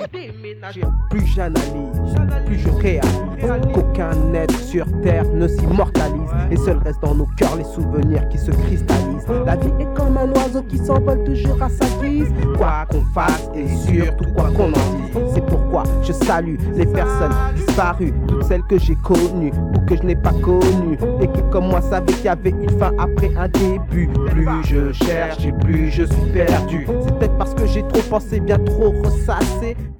déménager. Plus j'analyse, plus je réalise qu'aucun être sur terre ne s'immortalise. Et seul reste dans nos cœurs les souvenirs qui se cristallisent. La vie est comme un oiseau qui s'envole toujours à sa guise. Quoi qu'on fasse et surtout quoi qu'on en dise. C'est pourquoi je salue les personnes disparues, toutes celles que j'ai connues ou que je n'ai pas connues, et qui comme moi savaient qu'il y avait une fin après un début. Plus je cherche et plus je suis perdu. C'est peut-être parce que j'ai trop pensé, bien trop ressassé.